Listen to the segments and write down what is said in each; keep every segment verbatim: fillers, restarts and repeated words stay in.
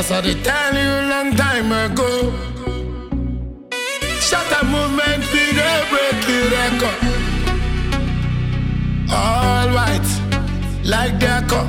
As I did tell you long time ago, shut up movement, we dey break the record. All white, like Deco.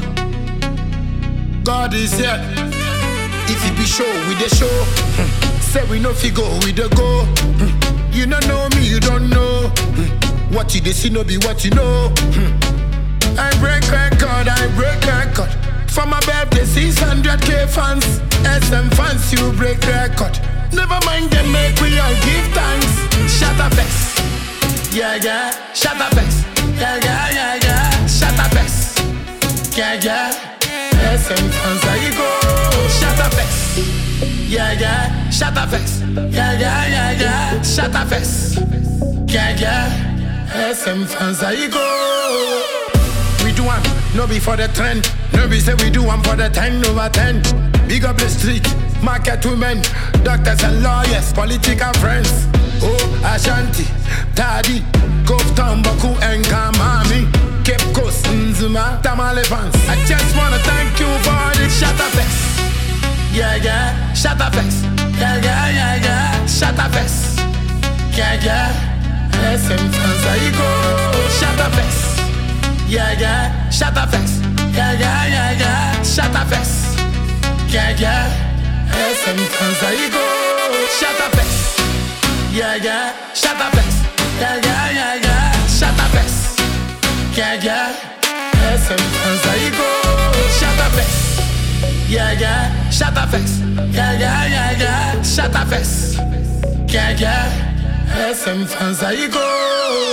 God is here. If it be show, we the show. Say we no figure, we the go. You don't know me, you don't know. What you dey see no be what you know. I break record, I break record. For my birthday, six hundred K fans. S M fans, you break record. Never mind them, make we all give thanks. Shut up, X. Yeah, yeah. Shut up, X. Yeah, yeah, yeah, yeah. Shut up, X. Yeah, yeah. S M fans, how you go? Shut up, X. Yeah, yeah. Shut up, X. Yeah, yeah, yeah, yeah. Shut up, X. Yeah, yeah. S M fans, how you go? We do one, no be for the trend. No be say we do one for the ten over ten. Big up the street, market women, doctors and lawyers, political friends. Oh, Ashanti, Tadi, Gove Tambaku and Kamami, Cape Coast, Nzuma, Tamale fans. I just wanna thank you for the shut up X. Yeah, yeah, shut up X. Yeah, yeah, yeah, yeah, shut up X. Yeah, yeah, S M fans, how you go? Shut up X. Yeah, yeah, shut up X. Yeah, yeah, yeah, yeah, shut up X. Yeah, yeah, S M fans, how you go? Shut up X. Yeah, yeah, shut up X. Yeah, yeah, yeah, yeah, shut up X. Yeah, yeah, S M fans, how you go? Shut up X. Yeah, yeah, shut up X. Yeah, yeah, yeah, yeah, shut up X. Yeah, yeah, S M fans, how you go?